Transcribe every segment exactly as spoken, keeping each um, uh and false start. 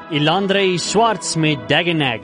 Ilandre Swarts met Dagenag.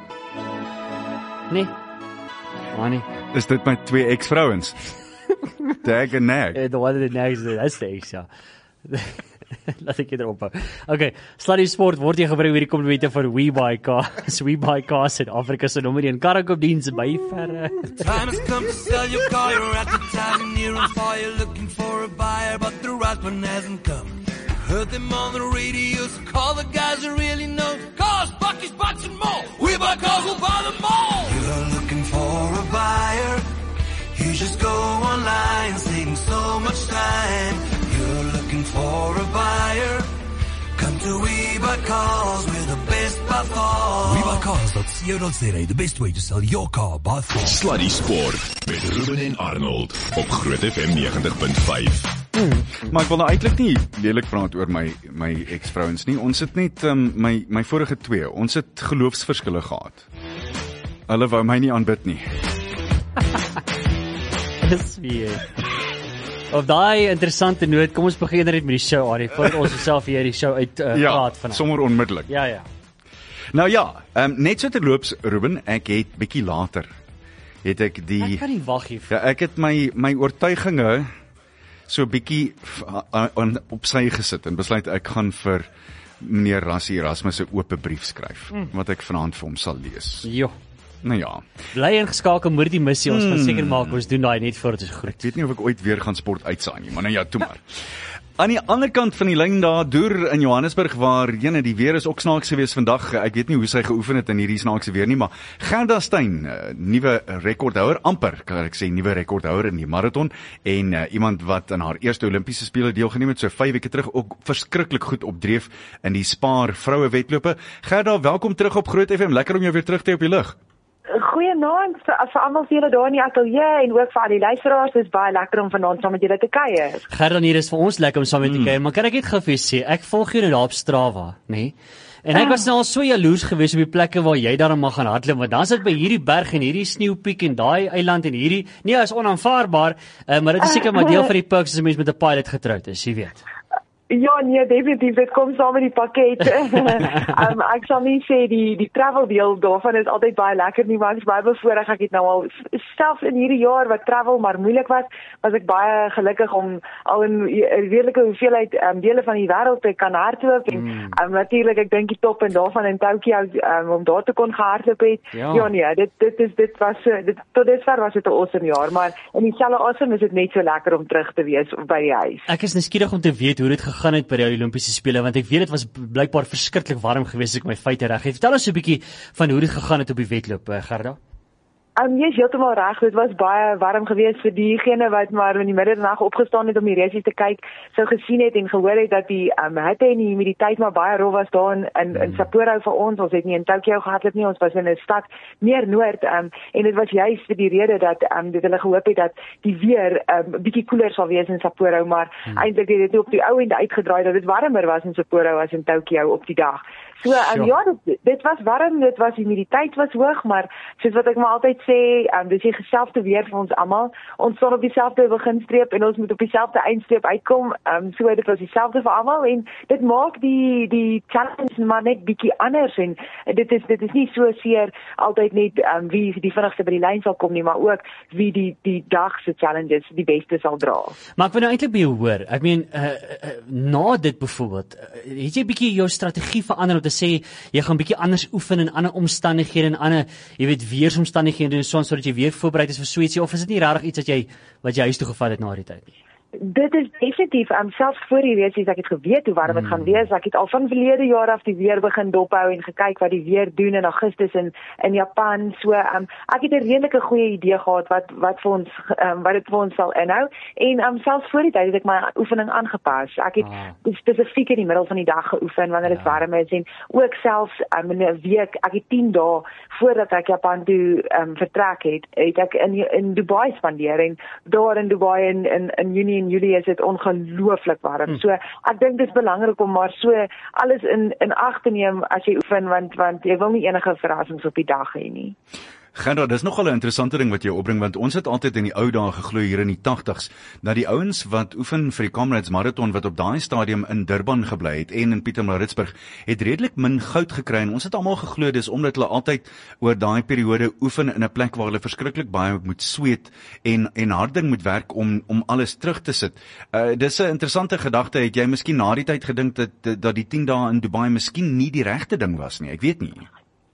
Nee? Oh nee. Is dit my twee ex-vrouens? Dag en nag. The one of the nags, that's the ex, ja. Laat ek dit ophou. Okay, Sluddy Sport word jy gebring hierdie komplimente van WeBuyCars. WeBuyCars in Afrika se nommer een karrekoopdiens by verre. Time has come to sell your car, you're at the time near on fire, looking for a buyer, but the right one hasn't come. Heard them on the radio, so call the guys who really know. Cars, buckets, box and more. We buy cars, we'll buy them all. You're looking for a buyer. You just go online, saving so much time. You're looking for a buyer. Come to We Buy Cars, we're the best by far. We Buy Cars dot co dot za, the best way to sell your car by far. Sluddy Sport met Ruben en Arnold op Groot F M negentig punt vyf. Hmm, maar ek wil nou eintlik nie lelik praat oor my my ex-vrouens nie. Ons het net um, my my vorige twee, ons het geloofsverskille gehad. Hulle wou my nie aanbid nie. Dis weird. Op daai interessante noot, kom ons begin net met die show, Arie, voordat ons self hier die show uit uh, ja, praat vanaf. sommer onmiddellik. Ja, ja. Nou ja, um, net so terloops, Ruben, ek het bietjie later, het ek die... Ek kan nie wag hier. Ja, ek het my, my oortuiginge so bietjie op sy gesit en besluit ek gaan vir meneer Rassie Erasmus 'n oop brief skryf, mm. wat ek vanaand vir hom sal lees. Jo. Nou ja. Bly ingeskakel moet die missie, ons mm. gaan seker maak ons doen daai net voordat ons groet. Ek weet nie of ek ooit weer gaan sport uitsaai nie, maar nou ja, toe maar. Aan die ander kant van die lyn daar, deur in Johannesburg, waar jene, die weer is ook snaaks geweest vandag. Ek weet nie hoe sy geoefen het in hierdie snaakse weer nie, maar Gerda Steyn, uh, nuwe rekordhouer, amper, kan ek sê, nuwe rekordhouer in die marathon, en uh, iemand wat aan haar eerste Olimpiese spele deelgeneem het, so vyf weke terug, ook verskriklik goed opdreef in die Spar vroue wedlope. Gerda, welkom terug op Groot F M, lekker om jou weer terug te hê op die lug. Goeienaand vir, vir almal vir julle daar in die ateljee en ook vir al die luisteraars. Dit is baie lekker om vanaand saam met julle te kuier. Gerda, hier is vir ons lekker om saam met te kuier, mm. maar kan ek net gou vir sê, ek volg jou nou daar op Strava, nê? Nee? En ek was nou al so jaloers geweest op die plekke waar jy daar mag gaan hardloop, want dan sit by hierdie berg en hierdie sneeupiek en daai eiland en hierdie, nee, is onaanvaarbaar, uh, maar dit is seker maar deel van die perks as 'n mens met 'n pilot getroud is, jy weet. Ja, nee, definitief, dit kom saam met die pakket. um, ek sal nie sê die die travel deel daarvan is altyd baie lekker nie, maar ek is baie bevoorreg. Ek het nou al selfs in hierdie jaar wat travel maar moeilik was, was ek baie gelukkig om al in 'n redelike hoeveelheid um, dele van die wêreld te kan hardloop en mm. um, natuurlik ek dink die top en daarvan in Tokio um, om daar te kon gehardloop het. Ja, ja nee, dit dit is dit was dit tot dusver was dit 'n awesome jaar, maar in dieselfde asem is dit net so lekker om terug te wees by die huis. Ek is nuuskierig om te weet hoe dit gaan het by die Olimpiese spele, want ek weet dit was blykbaar verskriklik warm geweest as ek my feite reg het. Vertel ons 'n bietjie van hoe dit gegaan het op die wedloop, Gerda. Um, jy is heeltemal reg, dit was baie warm geweest vir diegene wat maar in die middernag opgestaan het om die resies te kyk, sou gesien het en gehoor het dat die um, hitte en die humiditeit maar baie rof was daar in, in, in Sapporo vir ons. Ons het nie in Tokio gehardloop nie, ons was in 'n stad meer noord um, en dit was juist vir die rede dat um, dit hulle gehoop het dat die weer 'n um, bietjie koeler sal wees in Sapporo, maar hmm. eintlik het dit op die ou end uitgedraai dat dit warmer was in Sapporo as in Tokio op die dag. So, um, ja, dit, dit was warm, dit was, humiditeit was hoog, maar soos wat ek maar altyd sê, um, dis die geselfde weer vir ons almal. Ons staan op dieselfde beginstreep en ons moet op dieselfde eindstreep uitkom. Um, so dit was dieselfde vir almal en dit maak die die challenge maar net bietjie anders en dit is dit is nie so seer altyd net um, wie die vinnigste by die lyn sal kom nie, maar ook wie die die dag se challenges die beste sal dra. Maar ek wil nou eintlik by jou hoor. Ek meen uh, uh, na dit byvoorbeeld, uh, het jy bietjie jou strategie verander om te sê jy gaan bietjie anders oefen in ander omstandighede en ander, jy weet, weersomstandighede en so aan sodat jy weer voorberei is vir so ietsie, of is dit nie regtig iets wat jy wat jy huis toe gevat het na die tyd nie? Dit is definitief, um, selfs voor die resies, ek het geweet hoe warm dit gaan wees, ek het al van verlede jaar af die weer begin dophou en gekyk wat die weer doen in Augustus in, in Japan, so, um, ek het 'n redelike goeie idee gehad wat, wat vir ons, um, wat dit vir ons sal inhou, en um, selfs voor die tyd het ek my oefening aangepas, ek het ah. spesifiek in die middel van die dag geoefen, wanneer dit ja. warm is, en ook selfs um, in 'n week, ek het tien dae, voordat ek Japan toe um, vertrek het, het ek in, in Dubai spandeer, en daar in Dubai in, in, in Junie en Julie is dit ongelooflik warm. Hmm. So ek dink dit is belangrik om maar so alles in in ag te neem as jy oefen, want want jy wil nie enige verrassings op die dag hê nie. Gerda, dis nogal 'n interessante ding wat jy opbring, want ons het altyd in die ou dae geglo hier in die tagtigs dat die ouens wat oefen vir die Comrades Marathon wat op daai stadium in Durban gebly het en in Pietermaritzburg het redelik min goud gekry en ons het almal geglo dis omdat hulle altyd oor daai periode oefen in 'n plek waar hulle verskriklik baie moet sweet en en hard ding moet werk om om alles terug te sit. Uh, dis 'n interessante gedagte. Het jy miskien na die tyd gedink dat dat die tien dae in Dubai miskien nie die regte ding was nie? Ek weet nie.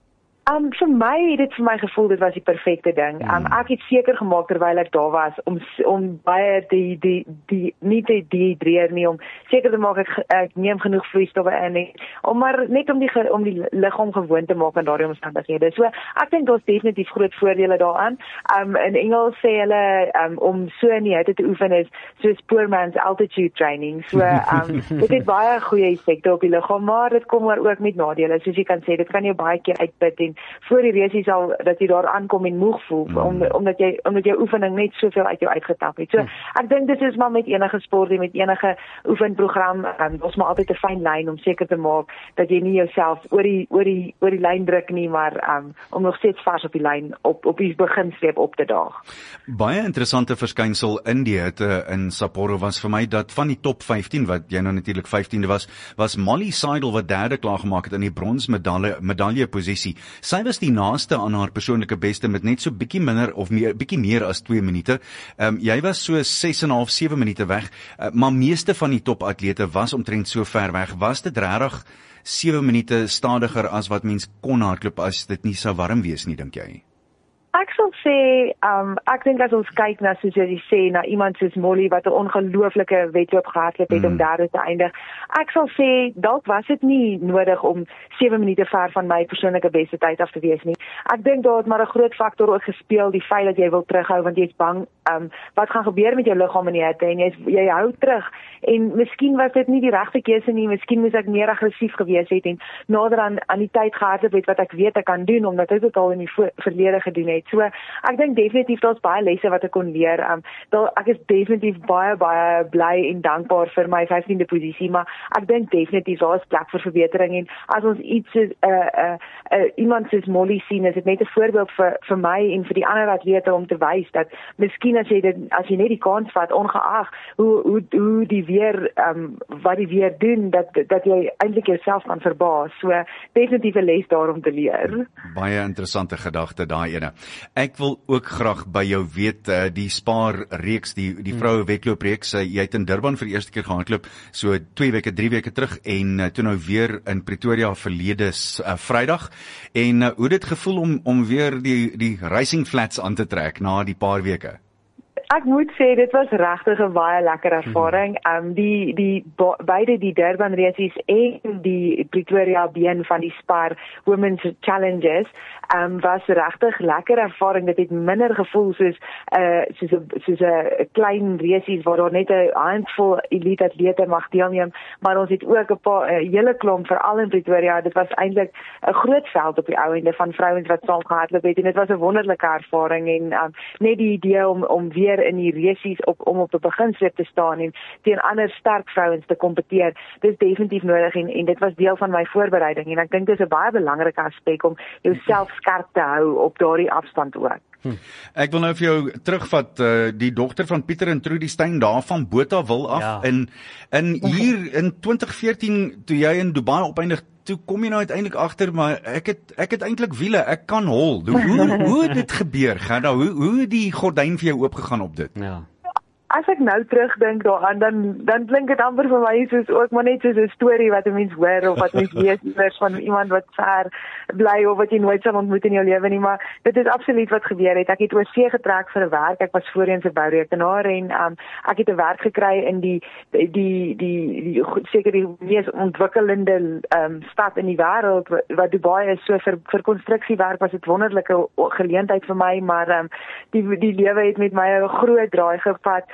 Um, vir my het dit vir my gevoel dit was die perfekte ding. Um, ek het seker gemaak terwyl ek daar was om om baie die die die nie te dehydreer nie, om seker te maak ek, ek neem genoeg vloeistowwe in nie, om maar net om die om die liggaam gewoond te maak aan daardie omstandighede. So ek dink daar's definitief groot voordele daaraan. Um, in Engels sê hulle um, om so in die hitte te oefen is soos poor man's altitude training. So um, dit het baie goeie effekte op die liggaam, maar dit kom maar ook met nadele. Soos jy kan sê, dit kan jou baie keer uitput en voor die race sal dat jy daar aankom en moeg voel mm. om, omdat jy omdat jou oefening net soveel uit jou uitgetap het. So mm. ek dink dit is maar met enige sport en met enige oefenprogram, um, ons maar altyd 'n fyn lyn om seker te maak dat jy nie jouself oor die oor die oor die lyn druk nie, maar um, om nog steeds vars op die lyn op op die beginstreep op te daag. Baie interessante verskynsel in die hitte in Sapporo was vir my dat van die top vyftien wat jy nou natuurlik vyftiende was, was Molly Seidel wat derde klaar gemaak het in die bronsmedalje medalje posisie. Sy was die naaste aan haar persoonlike beste met net so bietjie minder of meer bietjie meer as twee minute. Um, jy was so ses en 'n half sewe minute weg, uh, maar meeste van die topatlete was omtrent so ver weg. Was dit regtig sewe minute stadiger as wat mens kon hardloop as dit nie sou warm wees nie, dink jy? Ek sal sê, um, ek dink as ons kyk na, soos jy sê, na iemand soos Molly wat 'n ongelooflike wedloop gehardloop het mm. om derde te eindig. Ek sal sê, dalk was dit nie nodig om sewe minute ver van my persoonlike beste tyd af te wees nie. Ek dink daar het maar 'n groot faktor ook gespeel, die feit dat jy wil terughou want jy's bang um, wat gaan gebeur met jou liggaam in die hitte en jy jy hou terug. En miskien was dit nie die regte keuse nie, miskien moes ek meer aggressief gewees het en nader aan aan die tyd gehardloop het wat ek weet ek kan doen omdat ek dit al in die vo- verlede gedoen het. So ek dink definitief daar's baie lesse wat ek kon leer. Um, daar, ek is definitief baie baie bly en dankbaar vir my vyftiende posisie, maar ek dink definitief daar is plek vir verbetering en as ons iets soos uh, uh, uh, iemand soos Molly sien, is dit net 'n voorbeeld vir vir my en vir die ander atlete om te wys dat miskien as jy dit as jy net die kans vat ongeag hoe hoe hoe die weer um, wat die weer doen dat dat jy eintlik jouself kan verbaas. So definitief 'n les daar om te leer. Baie interessante gedagte daai ene. Ek wil ook graag by jou weet, uh, die Spaar reeks, die die vroue wedloop reeks, uh, jy het in Durban vir die eerste keer gehardloop, so twee weke, drie weke terug en uh, toe nou weer in Pretoria verlede uh, Vrydag. En uh, hoe dit gevoel om om weer die die racing flats aan te trek na die paar weke? Ek moet sê dit was regtig 'n baie lekker ervaring. Um die die beide die Durban races en die Pretoria been van die Spar Women's Challenges um was regtig lekker ervaring. Dit het minder gevoel soos 'n uh, soos 'n soos 'n klein races waar daar net 'n handvol elite atlete mag deelneem, maar ons het ook 'n paar 'n hele klomp veral in Pretoria. Dit was eintlik 'n groot veld op die ou ende van vrouens wat saam gehardloop het en dit was 'n wonderlike ervaring en um, net die idee om om weer in die races op om op 'n beginstreep te staan en teen ander sterk vrouens te kompeteer. Dit is definitief nodig en en dit was deel van my voorbereiding en ek dink dit is 'n baie belangrike aspek om jouself skerp te hou op daardie afstand ook. Hm. Ek wil nou vir jou terugvat, uh, die dogter van Pieter en Trudy Steyn daar van Botawil af ja. in in hier in twintig veertien toe jy in Dubai opeindig, toe kom jy nou uiteindelik agter maar ek het ek het eintlik wiele, ek kan hol. Hoe hoe, hoe het dit gebeur? Gaan nou hoe hoe het die gordyn vir jou oopgegaan op dit? Ja. As ek nou terugdink daaraan, dan dan klink dit amper vir my soos ook maar net soos 'n storie wat 'n mens hoor of wat mens lees iewers van iemand wat ver bly of wat jy nooit sal ontmoet in jou lewe nie, maar dit is absoluut wat gebeur het. Ek het oor see getrek vir 'n werk. Ek was voorheen 'n bourekenaar en um, ek het 'n werk gekry in die die die die, die seker die mees ontwikkelende um, stad in die wêreld wat Dubai is. So vir vir konstruksiewerk was dit wonderlike geleentheid vir my, maar um, die die lewe het met my 'n groot draai gevat.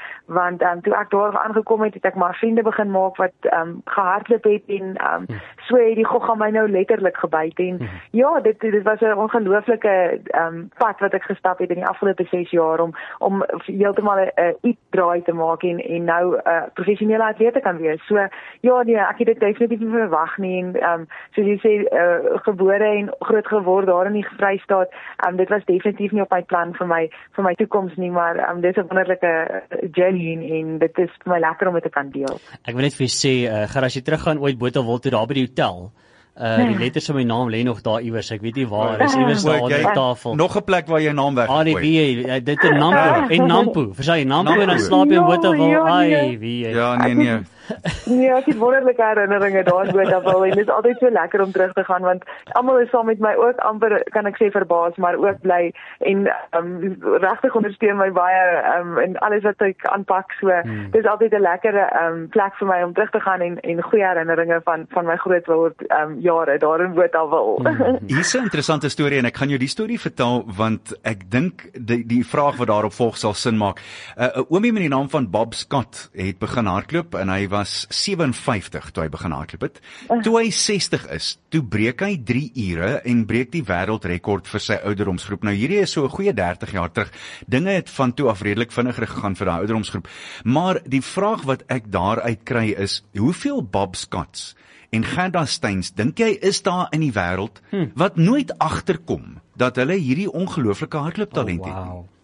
want um, toe ek daar aangekom het, het ek maar vriende begin maak wat um, gehardloop het en um, so het die gogga my nou letterlik gebyt en hmm. ja, dit, dit was 'n ongelooflike um, pad wat ek gestap het in die afgelope ses jaar om, om heeltemal 'n uitdraai te maak en, en nou 'n uh, professionele atleet kan wees. So ja, nee, ek het dit definitief nie verwag nie en um, soos jy sê, uh, gebore en groot geword daar in die Vrystaat, um, dit was definitief nie op my plan vir my vir my toekoms nie, maar um, dit is 'n wonderlike journey en, en dit is vir my lekker om dit te kan deel. Ek wil net vir jou sê, uh, Gerard, as jy teruggaan ooit Botawil toe daar by die hotel, Uh, die letters van my naam lê nog daar iewers, ek weet nie waar, is iewers daar onder die tafel. Nog 'n plek waar jou naam weggegooi. Ah, die wie, dit is Nampo, en Nampo, verstaan jy, Nampo en dan slaap jy in Botawil, ai, wie. Ja, nee, nee. Nee, ek het wonderlike herinneringe daar in Botawil en dit is altyd so lekker om terug te gaan, want almal is saam met my ook amper, kan ek sê, verbaas, maar ook bly en um, regtig ondersteun my baie um, en alles wat ek aanpak, so hmm. dit is altyd 'n lekker um, plek vir my om terug te gaan en, en goeie herinneringe van, van my grootword um, jare daar in Botawil. Hmm. Hier is 'n interessante storie en ek gaan jou die storie vertel, want ek dink die, die vraag wat daarop volg sal sin maak. 'n uh, Oomie met die naam van Bob Scott het begin hardloop en hy was sewe en vyftig toe hy begin hardloop het. Toe hy sestig is, toe breek hy drie ure en breek die wêreldrekord vir sy ouderdomsgroep. Nou hierdie is so 'n goeie dertig jaar terug. Dinge het van toe af redelik vinniger gegaan vir daai ouderdomsgroep. Maar die vraag wat ek daaruit kry is, hoeveel Bob Scotts en Gerda Steins dink jy is daar in die wêreld hmm. wat nooit agterkom dat hulle hierdie ongelooflike hardlooptalent oh, wow. het nie?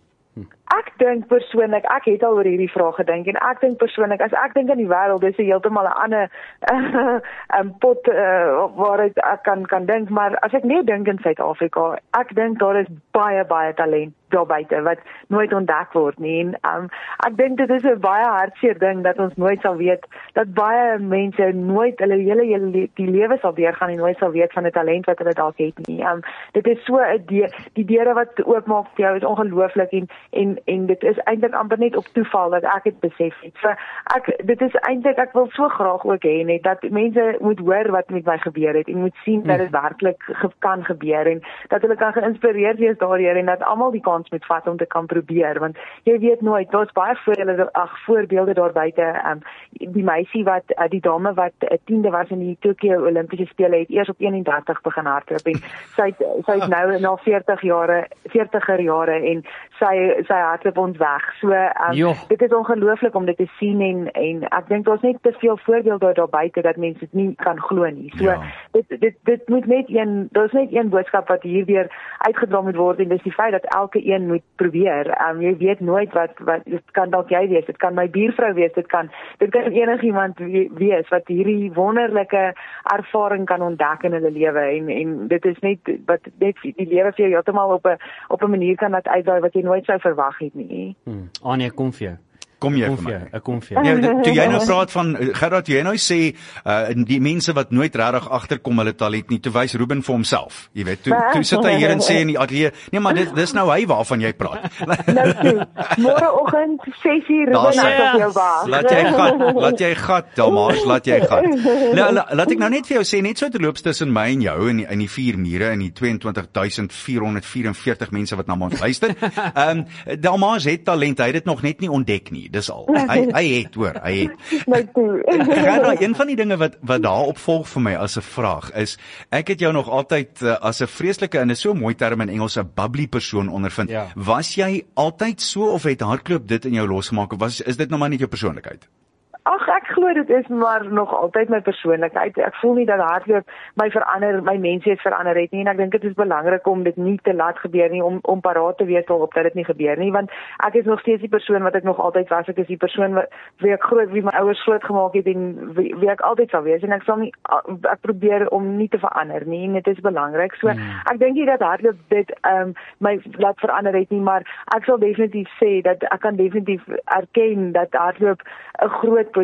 Ek dink persoonlik, ek het al oor hierdie vraag gedink en ek dink persoonlik, as ek dink aan die wêreld, dis heeltemal 'n ander uh, um, pot uh, waaruit ek kan kan dink, maar as ek net dink in Suid-Afrika, ek dink daar is baie baie talent daar buite wat nooit ontdek word nie. En um, ek dink dit is 'n baie hartseer ding dat ons nooit sal weet dat baie mense nooit hulle hele hele die lewe sal deurgaan en nooit sal weet van 'n talent wat hulle dalk het nie. Um, dit is so 'n de, die deure wat oopmaak vir jou is ongelooflik en en en dit is eintlik amper net op toeval dat ek dit besef het. So ek dit is eintlik ek wil so graag ook hê net dat mense moet hoor wat met my gebeur het en moet sien dat dit werklik ge, kan gebeur en dat hulle kan geïnspireerd wees daardeur en dat almal die kans moet vat om te kan probeer, want jy weet nooit, daar's baie voorbeelde ag voorbeelde daar buite. Um, die meisie wat uh, die dame wat uh, tiende was in die Tokyo Olimpiese spele het eers op eenendertig begin hardloop en sy sy is nou na veertig jare veertiger jare en sy sy hardloop ons weg. So um, dit is ongelooflik om dit te sien en en ek dink daar's net te veel voorbeelde daar buite dat mense dit nie kan glo nie. So ja. dit dit dit moet net een daar's net een boodskap wat hier weer uitgedra moet word en dis die feit dat elke een moet probeer. Um, jy weet nooit wat wat dit kan dalk jy wees, dit kan my buurvrou wees, dit kan dit kan enigiemand wees wat hierdie wonderlike ervaring kan ontdek in hulle lewe en en dit is net wat net die lewe vir jou heeltemal op 'n op 'n manier kan laat uitdaai wat jy nooit sou verwag het nie. Hmm. Ah nee, kom vir jou. Kom jy kom vir my? Ek kom vir jou. Ja, toe jy nou praat van Gerard, jy nou sê uh, die mense wat nooit regtig agterkom hulle talent nie, toe wys Ruben vir homself. Jy weet, toe toe sit hy hier en sê in die ateljee, nee maar dit dis nou hy waarvan jy praat. Nou toe, môreoggend ses uur Ruben ek op jou wag. Laat jy gat, laat jy gat, Dalmaas, laat jy gat. Nou la, laat ek nou net vir jou sê net so terloops tussen my en jou in die, in die vier mure in die twee en twintig duisend vier honderd vyf en veertig mense wat na ons luister. Ehm um, Dalmaas het talent, hy het dit nog net nie ontdek nie. Dis al. Hy hy het hoor, hy het. My toe. Gaan nou een van die dinge wat wat daarop volg vir my as 'n vraag is, ek het jou nog altyd uh, as 'n vreeslike en 'n so mooi term in Engels 'n bubbly persoon ondervind. Ja. Was jy altyd so of het hardloop dit in jou losgemaak of was is dit nou maar net jou persoonlikheid? Ag ek glo dit is maar nog altyd my persoonlikheid. Ek voel nie dat hardloop my verander, my mensheid verander het nie en ek dink dit is belangrik om dit nie te laat gebeur nie om om paraat te wees op dat dit nie gebeur nie want ek is nog steeds die persoon wat ek nog altyd was. Ek is die persoon wat wie ek groot wie my ouers groot gemaak het en wie, wie ek altyd sal wees en ek sal nie ek probeer om nie te verander nie en dit is belangrik. So hmm. ek dink nie dat hardloop dit um, my laat verander het nie, maar ek sal definitief sê dat ek kan definitief erken dat hardloop 'n groot positiewe impak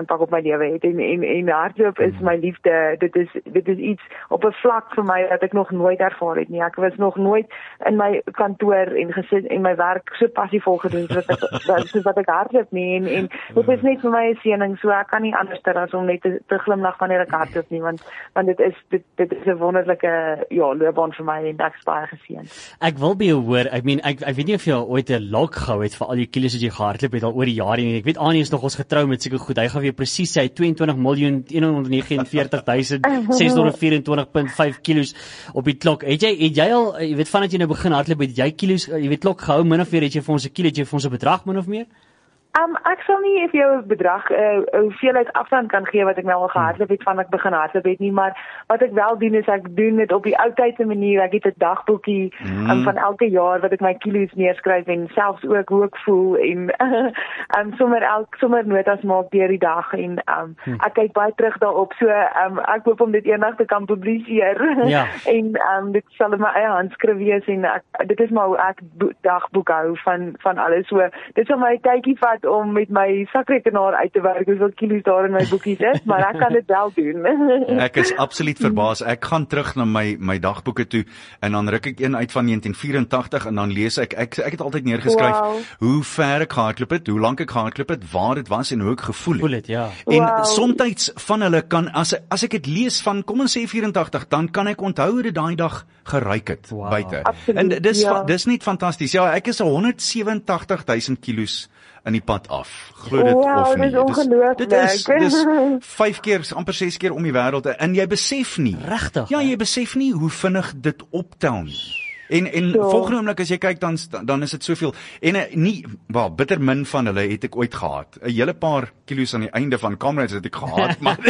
impak op my lewe het en en en hardloop is my liefde. Dit is dit is iets op 'n vlak vir my wat ek nog nooit ervaar het nie. Ek was nog nooit in my kantoor en gesit en my werk so passievol gedoen soos wat ek soos wat ek hardloop nie en en dit is net vir my 'n seëning, so ek kan nie anders as om net te, te glimlag wanneer ek hardloop nie, want want dit is dit dit is 'n wonderlike ja loopbaan vir my en ek is baie geseënd. Ek wil by jou hoor. Ek meen ek ek weet nie of jy ooit 'n log gehou het vir al die kilos wat jy gehardloop het al oor die jare nie. Ek weet Annie is nog ons getrou met seker goed. Hy gaan vir jou presies sê twee en twintig miljoen honderd negenennegentig tuisend ses honderd vyf en twintig komma vyf kilos op die klok. Het jy het jy al jy weet vandat jy nou begin hardloop het jy kilos jy weet klok gehou min of meer het jy vir ons 'n kilo het jy vir ons 'n bedrag min of meer? Um, ek sal nie vir jou 'n bedrag, 'n uh, hoeveelheid afstand kan gee wat ek nou al gehardloop het van ek begin hardloop het nie, maar wat ek wel doen is ek doen dit op die ou tydse manier. Ek het 'n dagboekie mm. um, van elke jaar wat ek my kilos neerskryf en selfs ook hoe ek voel en um, sommer elk sommer notas maak deur die dag en um, hm. ek kyk baie terug daarop. So um, ek hoop om dit eendag te kan publiseer ja. en um, dit sal in my eie handskrif wees en ek, dit is maar hoe ek dagboek hou van van alles. So dit sal my tydjie vat om met my sakrekenaar uit te werk hoeveel kilos daar in my boekies is, maar ek kan dit wel doen. Ek is absoluut verbaas. Ek gaan terug na my my dagboeke toe en dan ruk ek een uit van negentien vyerentagtig en dan lees ek ek ek het altyd neergeskryf wow. hoe ver ek gehardloop het, hoe lank ek gehardloop het, waar dit was en hoe ek gevoel het. Voel het ja. En wow. soms van hulle kan as as ek dit lees van kom ons sê vyerentagtig, dan kan ek onthou hoe dit daai dag geryk het wow. buite. Absoluut, en dis ja. dis net fantasties. Ja, ek is honderd sewenentagtig duisend kilos in die pad af. Glo dit wow, of nie. Dit is ongelooflik. Dit is dis vyf keer, amper ses keer om die wêreld en jy besef nie. Regtig? Ja, jy besef nie hoe vinnig dit optel nie. En en so. volgende oomblik as jy kyk dan dan is dit soveel en uh, nie wel bitter min van hulle het ek ooit gehad. 'n Hele paar kilos aan die einde van Kamerads het ek gehad, maar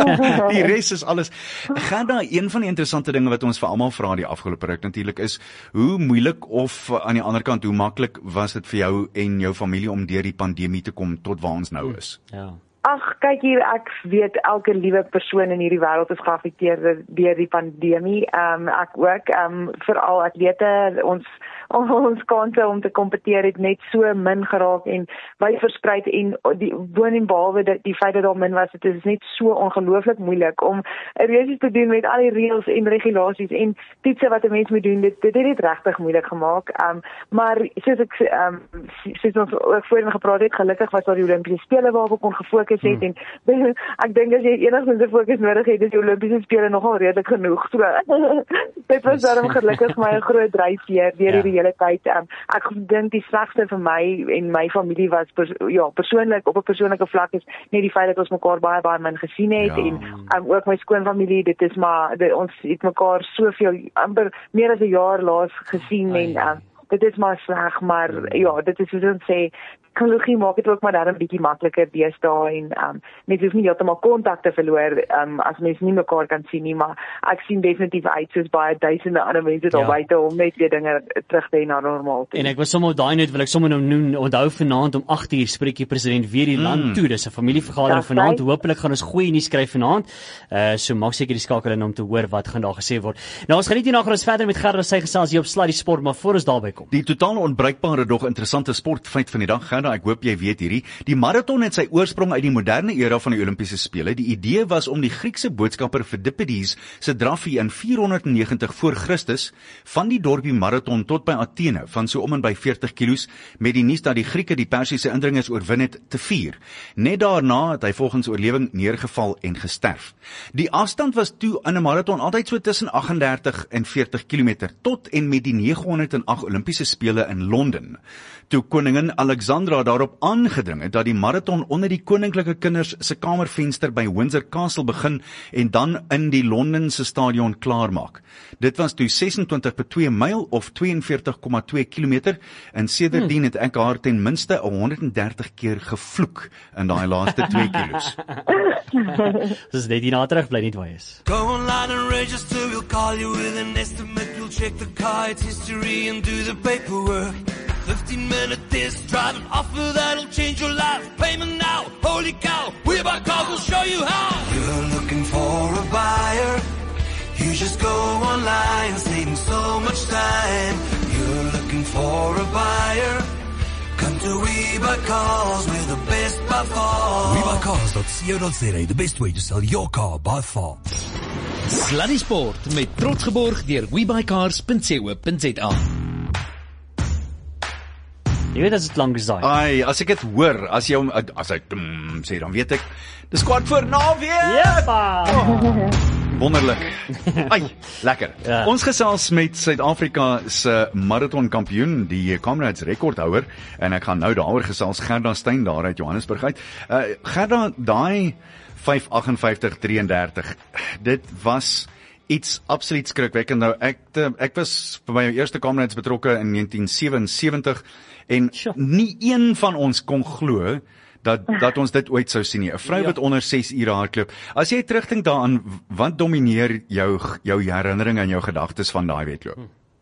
die res is alles. Gaan daar een van die interessante dinge wat ons vir almal vra die afgelope ruk natuurlik is hoe moeilik of uh, aan die ander kant hoe maklik was dit vir jou en jou familie om deur die pandemie te kom tot waar ons nou is? Ja. Ag, kyk hier, ek weet elke liewe persoon in hierdie wêreld is geaffekteer deur die pandemie. Ehm um, ek ook, ehm um, veral atlete, ons ons kanse om te kompeteer het net so min geraak en wyd versprei en die woon en behalwe dat die feit dat daar min was, dit is net so ongelooflik moeilik om 'n reisies te doen met al die reëls en regulasies en toetse wat 'n mens moet doen. Dit dit het dit regtig moeilik gemaak. Ehm um, maar soos ek ehm um, soos ons ook voorheen gepraat het, gelukkig was daar die Olimpiese spele waarop ek kon gefokus het hmm. en ek dink as jy enigstens 'n fokus nodig het, is die Olimpiese spele nogal redelik genoeg. So dit was daarom gelukkig my 'n groot dryfveer deur hierdie hele tyd. Um, ek dink die slegste vir my en my familie was pers ja, persoonlik op 'n persoonlike vlak is net die feit dat ons mekaar baie baie min gesien het ja. en um, ook my skoonfamilie, dit is maar dit, ons het mekaar soveel amper meer as 'n jaar laas gesien Ai, en um, dit is maar sleg, maar ja, dit is soos ons sê tegnologie maak dit ook maar daar 'n bietjie makliker deesdae en um, mens hoef nie heeltemal kontak te verloor um, as mens nie mekaar kan sien nie, maar ek sien definitief uit soos baie duisende ander mense daar ja. buite om net weer dinge terug te hê na normaal toe. En ek was sommer daai net wil ek sommer nou noem, onthou vanaand om agt uur spreek die president weer die mm. land toe. Dis 'n familievergadering vanaand. Hoopelik gaan ons goeie nuus skryf vanaand. Uh so maak seker die skakel in om te hoor wat gaan daar gesê word. Nou ons gaan net hierna gaan ons verder met Gerda sy gesels hier op Sluddy Sport, maar voor ons daarby kom. Die totaal onbruikbare dog interessante sportfeit van die dag. Gerda, ek hoop jy weet hierdie. Die marathon het sy oorsprong uit die moderne era van die Olimpiese spele. Die idee was om die Griekse boodskapper Phidippides se draffie in vierhonderdnegentig voor Christus van die dorpie Marathon tot by Athene van so om en by veertig kilos met die nuus dat die Grieke die Persiese indringers oorwin het te vier. Net daarna het hy volgens oorlewing neergeval en gesterf. Die afstand was toe in 'n marathon altyd so tussen agt en dertig en veertig kilometer tot en met die negehonderdagt Olimpiese spele in Londen. Toe koningin Alexandra daarop aangedring het dat die marathon onder die koninklike kinders se kamervenster by Windsor Castle begin en dan in die Londense stadion klaarmaak. Dit was toe ses en twintig komma twee myl of twee en veertig komma twee kilometer en sedertdien het ek haar ten minste honderd en dertig keer gevloek in daai laaste twee kilos. Dis net hierna terug bly net waar jy is. Go online and register, we'll call you with an estimate, we'll check the car, its history and do the paperwork. fifteen minute test drive, an offer that'll change your life. Payment now, holy cow, We Buy Cars will show you how. You're looking for a buyer, you just go online, saving so much time. You're looking for a buyer, come to We Buy Cars, we're the best by far. We Buy Cars dot C O dot Z A, the best way to sell your car by far. Sluddy Sport met trots geborg deur webuycars punt co punt za. Jy weet as dit lank is daai. Ai, as ek dit hoor, as jy hom as hy mm, sê dan weet ek, dis kwart voor naweek. Jepa. Oh, wonderlik. Ai, lekker. Ja. Ons gesels met Suid-Afrika se marathonkampioen, die Comrades rekordhouer, en ek gaan nou daaroor gesels, Gerda Steyn daar uit Johannesburg uit. Uh, Gerda, daai vyf agt vyf drie drie, dit was iets absoluut skrikwekkend. Nou ek ek was by my eerste Comrades betrokke in negentien sewensewentig en Sure. nie een van ons kon glo dat dat ons dit ooit sou sien nie. 'n Vrou Ja. wat onder ses ure hardloop. As jy terugdink daaraan, wat domineer jou jou herinneringe en jou gedagtes van daai wedloop?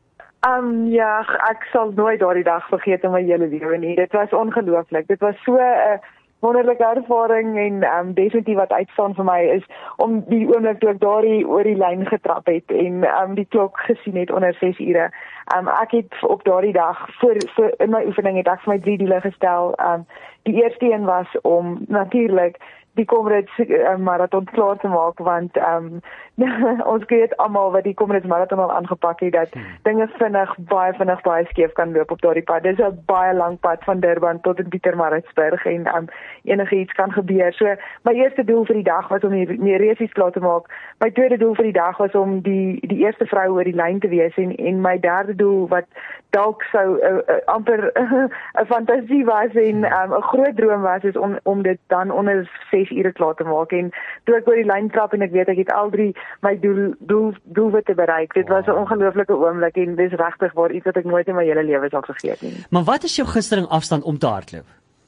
Um, ja, ek sal nooit daardie dag vergeet in my hele lewe nie. Dit was ongelooflik. Dit was so 'n uh, wonderlike ervaring en um, definitief wat uitstaan vir my is om die oomblik toe ek daardie oor die lyn getrap het en um, die klok gesien het onder ses ure. Um, ek het op daardie dag voor, voor in my oefening het ek vir my drie doele gestel. Um, die eerste een was om natuurlik die Comrades uh, marathon klaar te maak, want um, ons weet almal wat die Comrades marathon al aangepak het, dat hmm. dinge vinnig, baie vinnig, baie skeef kan loop op daardie pad. Dis 'n baie lang pad van Durban tot in Pietermaritzburg en um, enige iets kan gebeur. So my eerste doel vir die dag was om die, die resies klaar te maak. My tweede doel vir die dag was om die die eerste vrou oor die lyn te wees en en my derde doel wat dalk sou uh, uh, amper 'n uh, fantasie was en 'n um, groot droom was is om om dit dan onder ses ure klaar te maak. En toe ek oor die lyn trap en ek weet ek het al drie my doel doel doelwitte bereik. Dit was 'n ongelooflike oomblik en dis regtig waar iets wat ek nooit in my hele lewe sal vergeet nie. Maar wat is jou gunsteling afstand om te hardloop?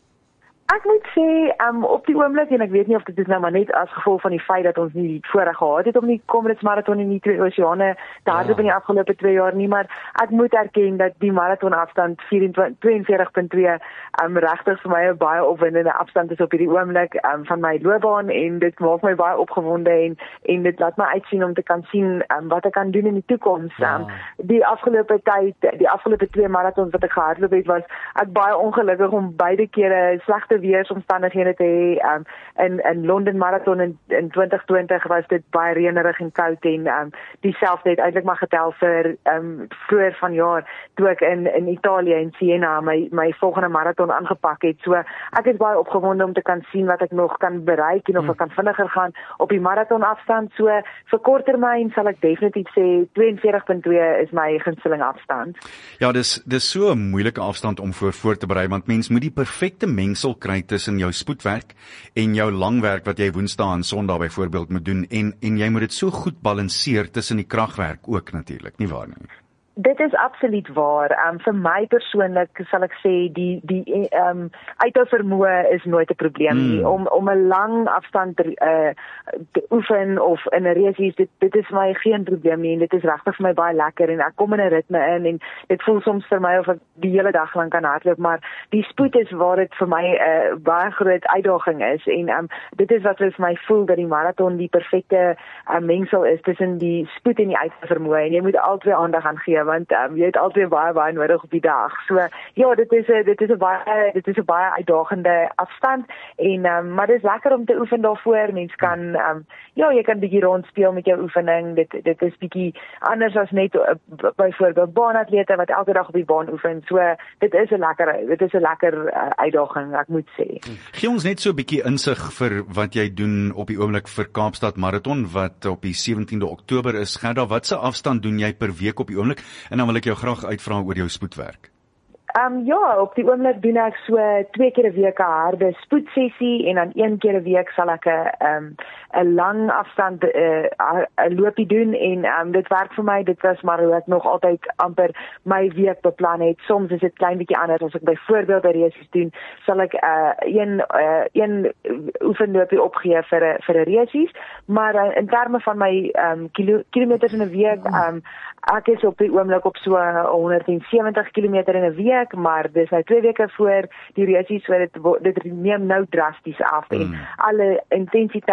Ek moet sê, um, op die oomblik, en ek weet nie of dit is nou maar net as gevolg van die feit dat ons nie die voorreg gehad het om die Comrades marathon in die twee oseane te hardloop in die afgelope twee jaar nie, maar ek moet erken dat die marathon afstand tweeënveertig punt twee um, regtig vir my 'n baie opwindende afstand is op hierdie oomblik um, van my loopbaan en dit maak my baie opgewonde en en dit laat my uitsien om te kan sien um, wat ek kan doen in die toekoms. Um, die afgelope tyd, die afgelope twee marathons wat ek gehardloop het, was ek baie ongelukkig om beide kere slegte weersomstandighede te hê. Um, in in Londen marathon in, in twintig twintig was dit baie reënerig en koud en um, dieselfde het eintlik maar getel vir um, vroeër vanjaar toe ek in in Italië in Siena my my volgende marathon aangepak het. So ek is baie opgewonde om te kan sien wat ek nog kan bereik en of ek kan vinniger gaan op die marathon afstand. So vir korttermyn sal ek definitief sê tweeënveertig punt twee is my gunsteling afstand. Ja, dis dis so 'n moeilike afstand om voor voor te berei, want mens moet die perfekte mengsel kry tussen jou spoedwerk en jou langwerk wat jy Woensdae en Sondag byvoorbeeld moet doen en en jy moet dit so goed balanseer tussen die kragwerk ook natuurlik, nie waar nie? Dit is absoluut waar. Um, vir my persoonlik sal ek sê die die um, uithou vermoë is nooit 'n probleem nie. Mm. Om om 'n lang afstand te, uh, te oefen of in 'n race, dit dit is vir my geen probleem nie en dit is regtig vir my baie lekker en ek kom in 'n ritme in en dit voel soms vir my of ek die hele dag lank kan hardloop, maar die spoed is waar dit vir my 'n uh, baie groot uitdaging is en um, dit is wat vir my voel dat die marathon die perfekte uh, mengsel is tussen die spoed en die uithou vermoë en jy moet albei aandag aan gee want um, jy het altyd baie baie nodig op die dag. So ja, dit is 'n dit is 'n baie dit is 'n baie uitdagende afstand en um, maar dit is lekker om te oefen daarvoor. Mens kan um, ja, jy kan bietjie rondspeel met jou oefening. Dit dit is bietjie anders as net uh, byvoorbeeld baanatlete wat elke dag op die baan oefen. So dit is 'n lekker dit is 'n lekker uh, uitdaging, ek moet sê. Gee ons net so 'n bietjie insig vir wat jy doen op die oomblik vir Kaapstad Marathon wat op die sewentiende Oktober is. Gerda, watse afstand doen jy per week op die oomblik? En dan wil ek jou graag uitvra oor jou spoedwerk. Um, ja, op die oomblik doen ek so twee keer 'n week 'n harde spoedsessie en dan een keer 'n week sal ek 'n um, 'n lang afstand 'n uh, loopie doen en um, dit werk vir my. Dit was maar hoe ek nog altyd amper my week beplan het. Soms is dit klein bietjie anders. As ek byvoorbeeld 'n race doen, sal ek uh, een uh, een oefenloopie opgee vir 'n vir 'n race, maar uh, in terme van my um, kilo, kilometers in 'n week, um, ek is op die oomblik op so honderdsewentig kilometer in 'n week, maar dis nou twee weke voor die race, so dit dit neem nou drasties af mm. en alle intensiteit en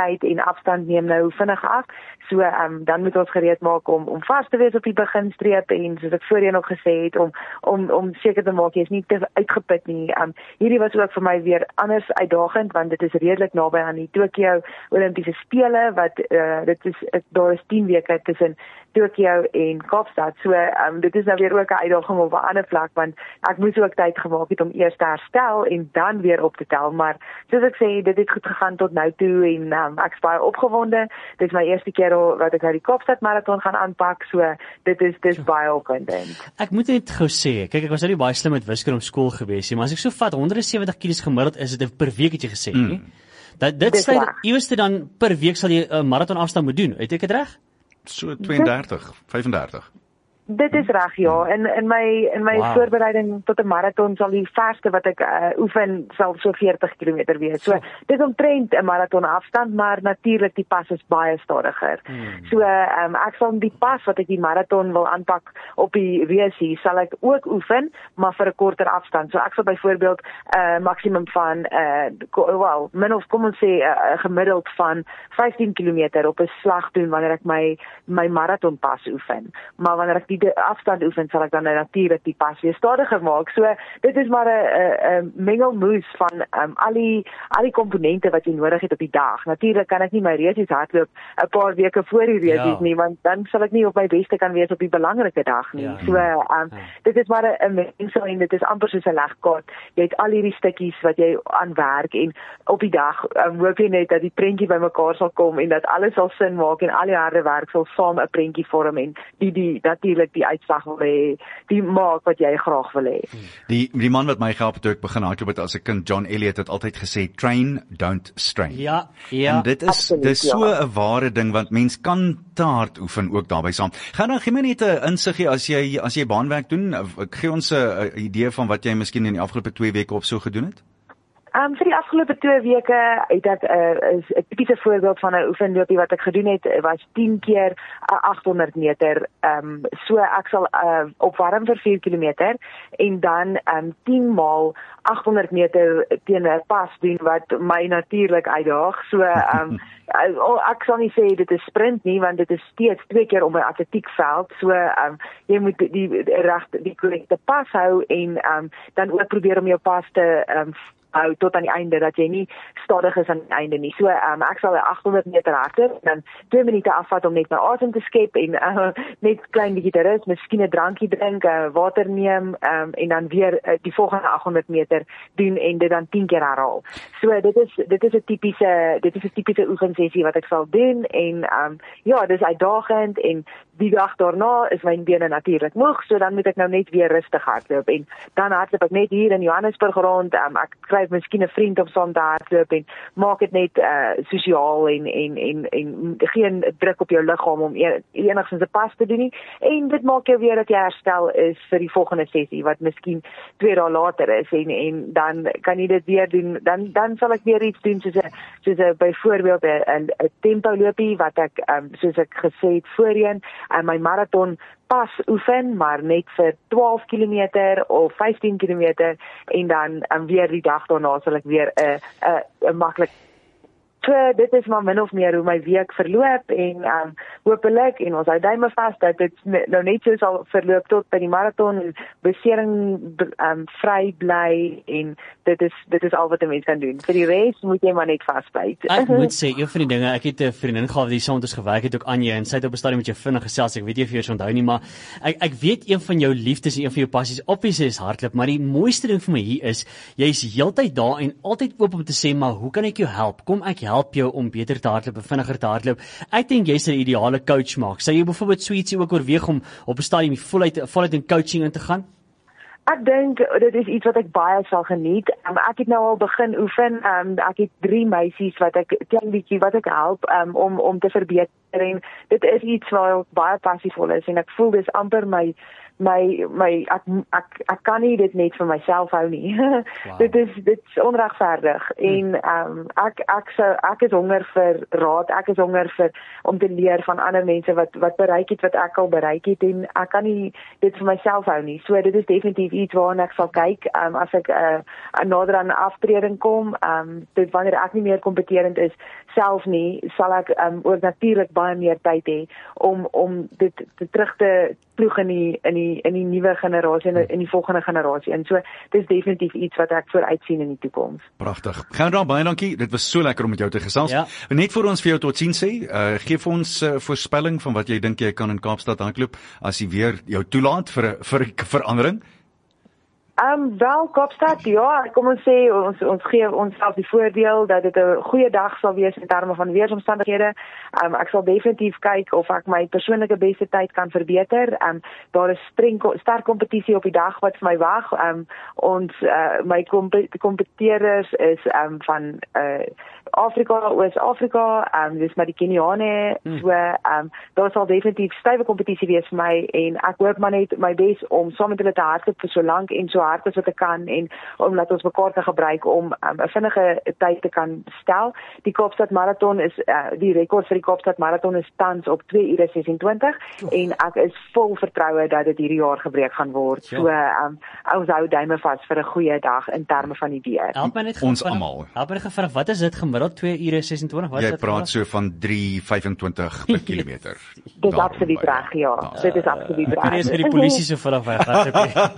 afstand neem nou vinnig af. So um, dan moet ons gereed maak om om vas te wees op die beginstreep en soos ek voorheen ook gesê het om om om seker te maak jy is nie te uitgeput nie. Um, hierdie was ook vir my weer anders uitdagend want dit is redelik naby aan die Tokyo Olimpiese Spele wat uh, dit is daar is tien weke tussen Tokyo en Kaapstad. So um, dit is nou weer ook 'n uitdaging op 'n ander vlak want ek moes ook tyd gemaak het om eers te herstel en dan weer op te tel. Maar soos ek sê, dit het goed gegaan tot nou toe en um, ek is baie opgewonde. Dit is my eerste keer wat ek nou die Kaapstad marathon gaan aanpak. So dit is dis baie opwindend. Ek moet net gou sê, kyk ek was nou nie baie slim met wiskunde op skool gewees nie, maar as ek so vat honderd en sewentig kilos gemiddeld is dit per week het jy gesê, mm. nie? Dat dit sê iewers dan per week sal jy 'n uh, marathon afstand moet doen. Het ek dit reg? So tweeëndertig, vyfendertig. Dit is reg, ja. In in my in my wow. voorbereiding tot 'n marathon sal die verste wat ek uh, oefen sal so veertig kilometer wees. So dis omtrent 'n marathon afstand, maar natuurlik die pas is baie stadiger. Hmm. So um, ek sal die pas wat ek die marathon wil aanpak op die reusie sal ek ook oefen, maar vir 'n korter afstand. So ek sal byvoorbeeld 'n uh, maksimum van uh, wel, min of kom ons sê 'n uh, gemiddeld van vyftien kilometer op 'n slag doen wanneer ek my my marathon pas oefen. Maar wanneer ek die die afstand oefen sal ek dan natuurlik die pas weer stadiger maak. So dit is maar 'n mengelmoes van um, al die al die komponente wat jy nodig het op die dag. Natuurlik kan ek nie my reusies hardloop 'n paar weke voor die reusies ja. nie, want dan sal ek nie op my beste kan wees op die belangrike dag nie. Ja. So um, ja. dit is maar 'n mengsel en dit is amper soos 'n legkaart. Jy het al hierdie stukkies wat jy aan werk en op die dag um, hoop jy net dat die prentjie bymekaar sal kom en dat alles sal sin maak en al die harde werk sal saam 'n prentjie vorm en die die natuurlik die uitslag wil hê, die maak wat jy graag wil hê. Die die man wat my gehelp het toe ek begin hardloop het as 'n kind, John Elliott, het altyd gesê train, don't strain. Ja, ja. En dit is Absoluut, dis so 'n ja. ware ding want mens kan te hard oefen ook daarbey saam. Gaan dan gee my net 'n insigie as jy as jy baanwerk doen, ek gee ons 'n idee van wat jy miskien in die afgelope twee weke of so gedoen het. Um, vir die afgelope twee weke het ek 'n uh, tipiese voorbeeld van 'n oefenloopie wat ek gedoen het was tien keer uh, agthonderd meter. Um, so ek sal uh, opwarm vir vier kilometer en dan um, tien maal agthonderd meter teen 'n pas doen wat my natuurlik uitdaag. So um, ek sal nie sê dit is sprint nie want dit is steeds twee keer om 'n atletiekveld. So um, jy moet die reg die korrekte pas hou en um, dan ook probeer om jou pas te um, hou tot aan die einde, dat jy nie stadig is aan die einde nie. So um, ek sal agthonderd meter hardloop en dan twee minute afvat om net my asem te skep en uh, net klein bietjie te rus, miskien 'n drankie drink, uh, water neem um, en dan weer uh, die volgende agthonderd meter doen en dit dan tien keer herhaal. So dit is dit is 'n tipiese dit is 'n tipiese oefensessie wat ek sal doen en um, ja, dis uitdagend en die dag daarna is my bene natuurlik moeg, so dan moet ek nou net weer rustig hardloop en dan hardloop ek net hier in Johannesburg rond. Um, ek kry miskien 'n vriend om saam te hardloop en maak dit net uh, sosiaal en en en en geen druk op jou liggaam om enigstens 'n pas te doen nie. En dit maak jou weer dat jy herstel is vir die volgende sessie wat miskien twee dae later is en en dan kan jy dit weer doen. Dan dan sal ek weer iets doen soos 'n soos 'n byvoorbeeld 'n 'n tempo loopie wat ek um, soos ek gesê het voorheen en my marathon pas oefen, maar net vir twaalf kilometer of vyftien kilometer en dan um, weer die dag daarna sal ek weer 'n uh, 'n uh, 'n maklik. So dit is maar min of meer hoe my week verloop en um, hopelik en ons hou duime vas dat dit nou net so sal verloop tot by die marathon en besering um, vry bly en dit is dit is al wat 'n mens kan doen. Vir die res moet jy maar net vasbyt. Ek moet sê, een van die dinge, ek het 'n vriendin gehad wat saam met ons gewerk het ook aan jou en sy het op 'n stadium met jou vinnig gesels. Ek weet nie of jy dit onthou nie, maar ek ek weet een van jou liefdes en een van jou passies obviously is hardloop, maar die mooiste ding vir my hier is jy's heeltyd daar en altyd oop om te sê, maar hoe kan ek jou help? Kom ek help jou om beter te hardloop en vinniger te hardloop. Ek dink jy's 'n ideale coach maak. Sou jy byvoorbeeld so ietsie ook oorweeg om op 'n stadium voluit voluit in coaching in te gaan? Ek dink dit is iets wat ek baie sal geniet. Um, ek het nou al begin oefen. Um, ek het drie meisies wat ek klein bietjie wat ek help um, om om te verbeter en dit is iets waar ek baie passievol is en ek voel dis amper my my my ek, ek ek kan nie dit net vir myself hou nie. Wow. dit is dit is onregverdig hmm. en um, ek ek sou ek is honger vir raad, ek is honger vir om te leer van ander mense wat wat bereik het wat ek al bereik het en ek kan nie dit vir myself hou nie. So dit is definitief iets waarna ek sal kyk um, as ek uh, nader aan aftreding kom, um, dit wanneer ek nie meer kompeterend is self nie, sal ek um, ook natuurlik baie meer tyd hê om om dit te terug te ploeg in die in die in die nuwe generasie en in die volgende generasie. En so dis definitief iets wat ek vooruit sien in die toekoms. Pragtig. Gerda, baie dankie. Dit was so lekker om met jou te gesels. Ja. Net voor ons vir jou totsiens sê, uh, gee vir ons 'n uh, voorspelling van wat jy dink jy kan in Kaapstad hardloop as jy weer jou toelaat vir 'n vir 'n verandering. Ehm um, wel Kaapstad, ja, kom ons sê ons ons gee onsself die voordeel dat dit 'n goeie dag sal wees in terme van weeromstandighede. Ehm um, ek sal definitief kyk of ek my persoonlike beste tyd kan verbeter. Ehm um, daar is streng sterk kompetisie op die dag wat vir my wag. Ehm um, ons uh, my kompeteerders is ehm um, van uh, Afrika, Oos-Afrika, ehm um, dis maar die Keniane, hmm. so ehm um, daar sal definitief stywe kompetisie wees vir my en ek hoop maar net my bes om saam met hulle te hardloop vir so lank en so hard as wat ek kan en omdat ons mekaar kan gebruik om 'n um, vinnige tyd te kan stel. Die Kaapstad Marathon is uh, die rekord vir die Kaapstad Marathon is tans op twee ure sesentwintig oh. en ek is vol vertroue dat dit hierdie jaar gebreek gaan word. Ja. So um, ons hou duime vas vir 'n goeie dag in terme van die weer. Help my net ons almal. Help my gevra wat is dit gemiddeld twee ure sesentwintig? Wat jy praat so van drie vyfentwintig per kilometer. Dit is absoluut reg, ja. Uh, dit is absoluut reg. Ek weet nie vir die polisie so vinnig weg.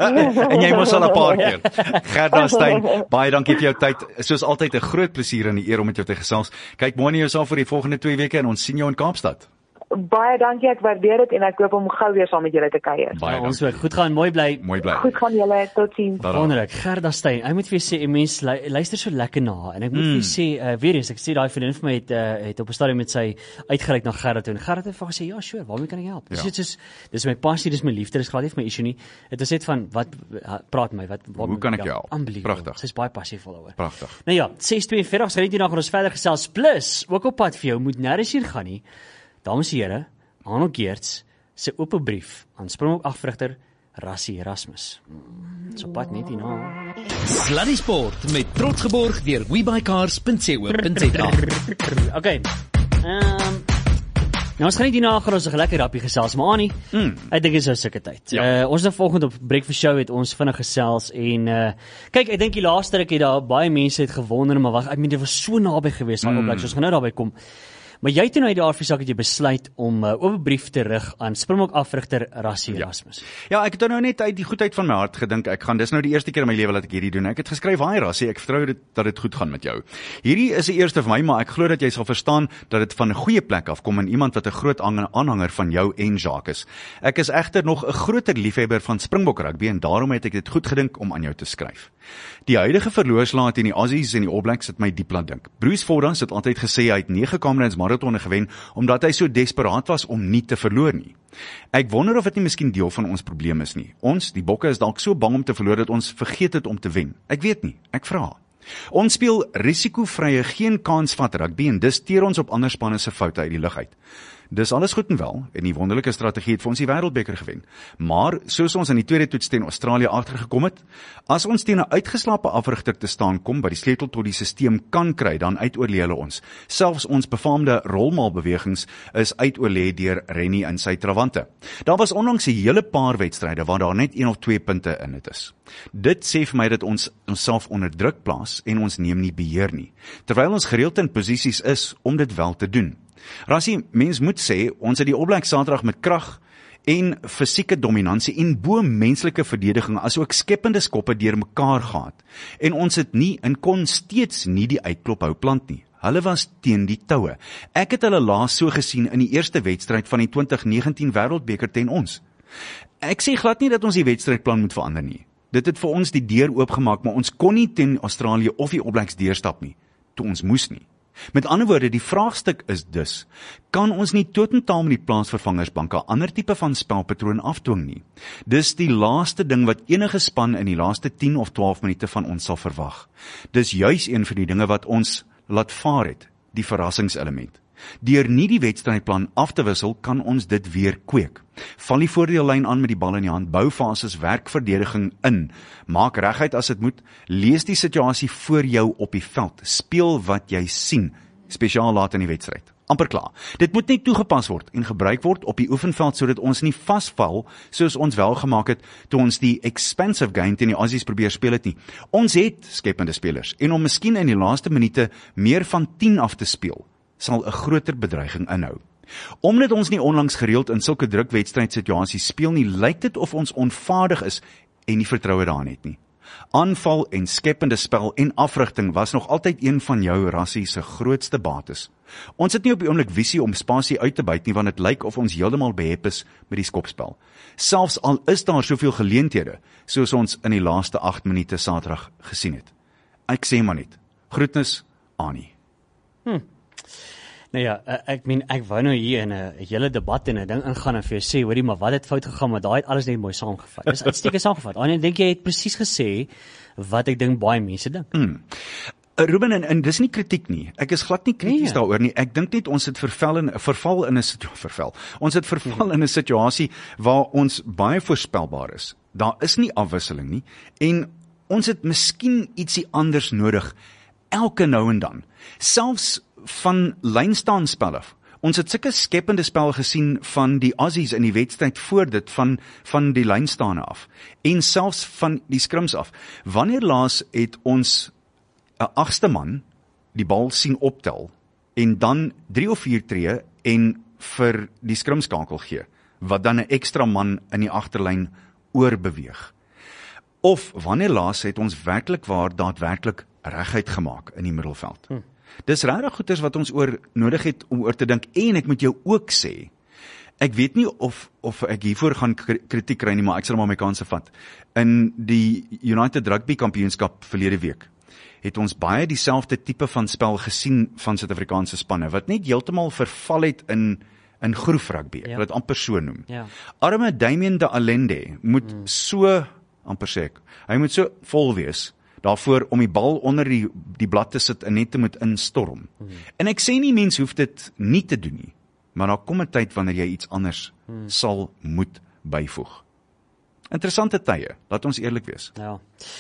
En jy moes al 'n paar keer. Gerda Steyn, baie dankie vir jou tyd. Soos altyd 'n groot plesier en 'n eer om met jou te gesels. Kyk mooi na jouself vir die volgende twee weke en ons sien jou in Kaapstad. Baie dankie, ek waardeer dit en ek hoop om gou weer saam met julle te kuier. Baie ons ook. Goed gaan, mooi bly. Mooi bly. Goed gaan julle, totsiens. Wonderlik. Gerda Steyn, ek moet vir jou sê, mense luister so lekker na en ek moet mm. vir jou sê, uh, weer eens, ek sê daai vriendin vir my het uh, het op 'n stadium met sy uitgereik na Gerda toe en Gerda het vir gesê, ja, sure, waarmee kan ek help? Ja. Dis dit soos dis my passie, dis my liefde, dis glad nie vir my issue nie. Dit is net van wat praat my, wat waar hoe kan ek jou help? Pragtig. Sy's baie passievol daaroor. Pragtig. Nou ja, ses twee vyf, skryf dit na ons verder gesels plus ook op pad vir jou moet nêrens hier gaan nie. Dames en here, Arnold Geerts se oop brief aan Springbok afrigter Rassie Erasmus. So pad net hierna. Sluddy Sport met trots geborg deur webycars punt co punt za. Okay. Ehm um, nou ons gaan net hierna gaan ons 'n lekker rappie gesels, maar Annie, mm. ek dink dit is nou sulke tyd. Ja. Uh, ons het volgende op Breakfast Show het ons vinnig gesels en uh, kyk, ek dink die laaste ruk het daar baie mense het gewonder, maar wag, ek meen dit was so naby geweest aan mm. opblik, so ons gaan nou daarby kom. Maar jy toe nou uit die afsaak het jy besluit om 'n uh, oop brief te rig aan Springbok afrigter Rassie Erasmus. Ja. ja, ek het nou net uit die goedheid van my hart gedink, ek gaan dis nou die eerste keer in my lewe dat ek hierdie doen. Ek het geskryf, "Haai Rassie, ek vertrou dit dat dit goed gaan met jou. Hierdie is die eerste vir my, maar ek glo dat jy sal verstaan dat dit van 'n goeie plek af kom en iemand wat 'n groot aanhanger van jou en Jacques is. Ek is egter nog 'n groter liefhebber van Springbok rugby en daarom het ek dit goed gedink om aan jou te skryf. Die huidige verloorslaat in die Aussies en die All Blacks het my diep laat dink. Bruce Fordham het altyd gesê hy het nege Comrades marathonne gewen omdat hy so desperaat was om nie te verloor nie. Ek wonder of dit nie miskien deel van ons probleem is nie. Ons, die Bokke, is dalk so bang om te verloor dat ons vergeet het om te wen. Ek weet nie, ek vra. Ons speel risikovrye, geen kans vat rugby en dis teer ons op ander spanne se foute uit die lug uit. Dis alles goed en wel en die wonderlike strategie het vir ons die wêreldbeker gewen. Maar soos ons in die tweede toets teen Australië agtergekom het, as ons teen 'n uitgeslaapte afrigter te staan kom wat die sleutel tot die stelsel kan kry, dan uitoorlê hulle ons. Selfs ons befaamde rolmaalbewegings is uitoorlê deur Rennie in sy trawante. Daar was onlangs 'n hele paar wedstryde waar daar net een of twee punte in dit is. Dit sê vir my dat ons onsself onder druk plaas en ons neem nie beheer nie, terwyl ons gereeld in posisies is om dit wel te doen. Rassie, mens moet sê, ons het die All Blacks Saterdag met krag en fisieke dominansie en bo-menslike verdediging asook skepende skoppe deur mekaar gehad. En ons het nie en kon steeds nie die uitklop hou plant nie. Hulle was teen die toue. Ek het hulle laas so gesien in die eerste wedstryd van die twintig negentien Wêreldbeker teen ons. Ek sê glad nie dat ons die wedstrydplan moet verander nie. Dit het vir ons die deur oopgemaak, maar ons kon nie teen Australië of die All Blacks deurstap nie, toe ons moes nie. Met ander woorde, die vraagstuk is dus, kan ons nie totaal met die plaasvervangersbank 'n ander tipe van spelpatroon afdwing nie? Dis die laaste ding wat enige span in die laaste tien of twaalf minute van ons sal verwag. Dis juis een van die dinge wat ons laat vaar het, die verrassingselement. Deur nie die wedstrydplan af te wissel, kan ons dit weer kweek. Val die voordeellyn aan met die bal in die hand, bou fases werkverdediging in, maak reguit as dit moet, lees die situasie voor jou op die veld, speel wat jy sien, spesiaal laat in die wedstryd. Amper klaar. Dit moet net toegepas word en gebruik word op die oefenveld sodat ons nie vasval soos ons wel gemaak het toe ons die expensive game teen die Aussies probeer speel het nie. Ons het skepende spelers en om miskien in die laaste minute meer van tien af te speel, sal 'n groter bedreiging inhou. Omdat ons nie onlangs gereeld in sulke drukwedstrydsituasies speel nie, lyk dit of ons onvaardig is en nie vertroue daarin het nie. Aanval en skepende spel en afrigting was nog altyd een van jou rassie se grootste bates. Ons het nie op die oomblik visie om spasie uit te byt nie, want dit lyk of ons heeltemal behep is met die skopspel. Selfs al is daar soveel geleenthede, soos ons in die laaste agt minute Saterdag gesien het. Ek sê maar net, groetnis, Annie. Hm. Nou ja, ek meen, ek wou nou hier in 'n hele debat en 'n ding ingaan en vir jou sê, hoorie, maar wat het fout gegaan, maar daai het alles net mooi saamgevat. Dis uitstekend saamgevat. Annie, ek dink jy het presies gesê wat ek dink baie mense dink. Hmm. Ruben, en, en dis nie kritiek nie. Ek is glad nie krities nee. daaroor nie. Ek dink net ons het verval in, verval in 'n verval. Ons het verval in 'n situasie waar ons baie voorspelbaar is. Daar is nie afwisseling nie en ons het miskien ietsie anders nodig elke nou en dan. Selfs van lynstaanspel af. Ons het sulke skepende spel gesien van die Aussies in die wedstryd voor dit van van die lynstaane af en selfs van die skrims af. Wanneer laas het ons 'n agste man die bal sien optel en dan drie of vier tree en vir die skrimskakel gee, wat dan 'n ekstra man in die agterlyn oorbeweeg? Of wanneer laas het ons werklik waar daadwerklik reguit gemaak in die middelveld? Hm. Dis regtig goeders wat ons oor nodig het om oor te dink en ek moet jou ook sê, ek weet nie of of ek hiervoor gaan kritiek kry nie, maar ek sal maar my kanse vat. In die United Rugby Kampioenskap verlede week het ons baie dieselfde tipe van spel gesien van Suid-Afrikaanse spanne, wat net heeltemal verval het in in groef rugby, ek ja. wil dit amper so noem. Ja. Arme Damien de Allende moet hmm. so, amper sê ek, hy moet so vol wees, daarvoor om die bal onder die, die blad te sit en net te moet instorm. Hmm. En ek sê nie, mens hoef dit nie te doen nie, maar daar kom 'n tyd wanneer jy iets anders hmm. sal moet byvoeg. Interessante tye, laat ons eerlik wees. Ja.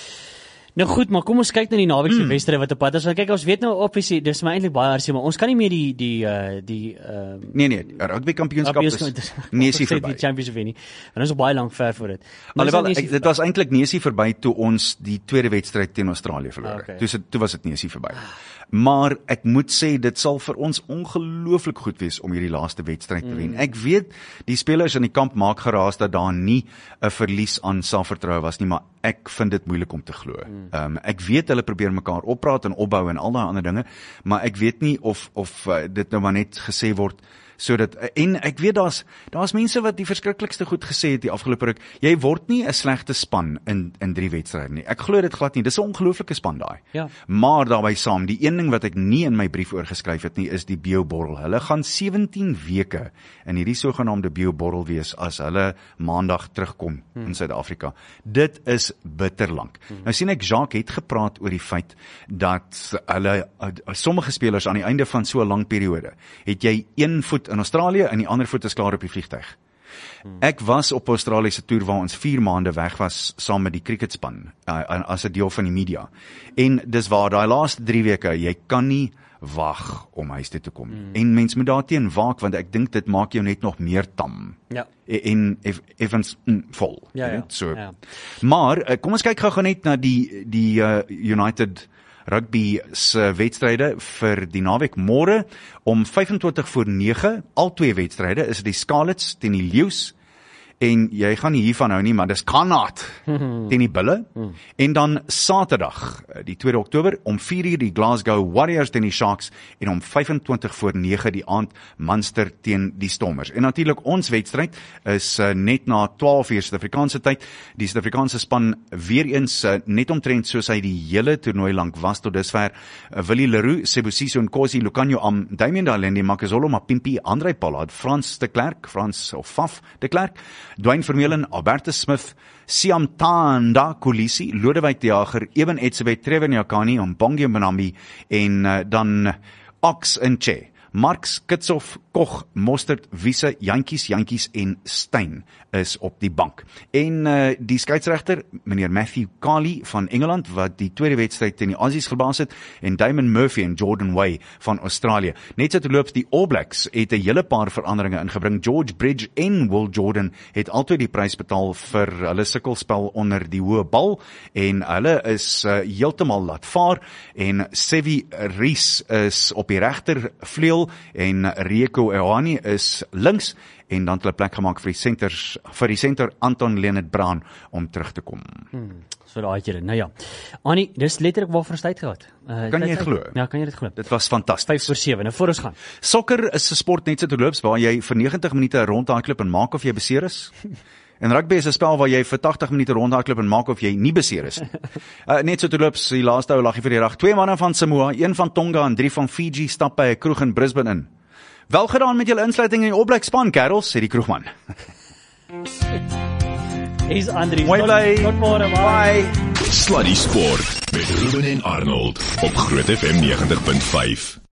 Nou goed, maar kom ons kyk na die naweekse mm. wedstryd wat op pad is. Want kyk, ons weet nou obviously, dis maar eintlik baie hartseer, maar ons kan nie meer die die uh die uh Nee nee, rugby kampioenskap is nesie verby. Die Championship nie. En ons is baie lank ver voor dit. Alhoewel ek, dit was eintlik nesie verby toe ons die tweede wedstryd teen Australië verloor het. Okay. Toe, toe was dit nesie verby. Maar ek moet sê, dit sal vir ons ongelooflik goed wees om hierdie laaste wedstryd te wen. Mm. Ek weet, die spelers in die kamp maak geraas dat daar nie 'n verlies aan selfvertroue was nie, maar ek vind dit moeilik om te glo. Mm. Um, ek weet hulle probeer mekaar oppraat en opbou en al daai ander dinge, maar ek weet nie of of uh, dit nou maar net gesê word sodat, en ek weet daar's daar's mense wat die verskriklikste goed gesê het die afgelope ruk. Jy word nie 'n slegte span in in drie wedstryde nie. Ek glo dit glad nie. Dis 'n ongelooflike span daai. Ja. Maar daarbey saam, die een ding wat ek nie in my brief oorgeskryf het nie, is die bioborrel. Hulle gaan sewentien weke in hierdie sogenaamde bioborrel wees as hulle maandag terugkom hmm. in Suid-Afrika. Dit is bitterlank. Hmm. Nou sien ek Jacques het gepraat oor die feit dat hulle sommige spelers aan die einde van so 'n lang periode, het jy een voet in Australië en die ander voet is klaar op die vliegtuig. Hmm. Ek was op Australië se toer waar ons vier maande weg was saam met die cricketspan uh, as 'n deel van die media. En dis waar daai laaste drie weke, jy kan nie wag om huis toe te kom. Hmm. En mens moet daarteen waak, want ek dink dit maak jou net nog meer tam. Ja. En effens mm, vol. Ja, ja. So. Ja. Maar uh, kom ons kyk gou net na die die uh, United Rugby se wedstryde vir die naweek. Môre om vyf en twintig voor nege, al twee wedstryde, is die Scarlets teen die Leeu's, en jy gaan nie hiervan hou nie, maar dis Connacht teen die Bulle, en dan Saterdag, die tweede Oktober, om vier uur die Glasgow Warriors teen die Sharks, en om vyf en twintig voor nege die aand Munster teen die Stormers. En natuurlik ons wedstryd is uh, net na twaalf uur Suid-Afrikaanse tyd, die Suid-Afrikaanse span weer eens uh, net omtrent soos hy die hele toernooi lank was tot dusver, uh, Willie Leroux, Sibusiso Nkosi, Lucanio Am, Damien de Allende, Makazole Mapimpi, André Pollard, Frans de Klerk, Frans of Faf de Klerk, Dwayne Vermeulen, Albertus Smith, Siam Tanda Kolisi, Lodewijk de Jager, Eben Etzebeth, Trevor Nyakani, Mbongi Mnambi en uh, dan Ox en Che. Marx, Kitshoff, Koch, Mostert, Wiese, Jantjies, Jantjies en Steyn is op die bank. En uh, die skeieregter, meneer Matthew Carley van Engeland, wat die tweede wedstryd teen die Aussies gebaas het, en Damon Murphy en Jordan Way van Australië. Net so terloops, die All Blacks het 'n hele paar veranderinge ingebring. George Bridge en Will Jordan het altyd die prys betaal vir hulle sukkelspel onder die hoë bal, en hulle is uh, heeltemal laat vaar, en Sevi Rees is op die regter vleuel, en Rieko Ioane is links, en dan het hulle plek gemaak vir die centers, vir die center Anton Leonard Brown om terug te kom. Hmm, so daai keer. Nou ja. Annie, dis letterlik waarvoor ons tyd gehad. Uh, kan jy tyd, glo? Ja, kan jy dit glo? Dit was fantasties. vyf voor sewe, nou voor ons gaan. Sokker is 'n sport net so terloops waar jy vir negentig minute rondhardloop en maak of jy beseer is. En rugby is 'n spel waar jy vir tig minute rondhardloop en maak of jy nie beseer is. uh, net so terloops, die laaste ou laggie vir die dag. Twee manne van Samoa, een van Tonga en drie van Fiji stap by 'n kroeg in Brisbane in. Wel gedaan met julle insluiting in die opblykspan, kerels, sê die kroegman. Hier's Andri. Mooi bly. Tot môre, bye. Sluddy Sport met Ruben en Arnold op Groot F M negentig punt vyf.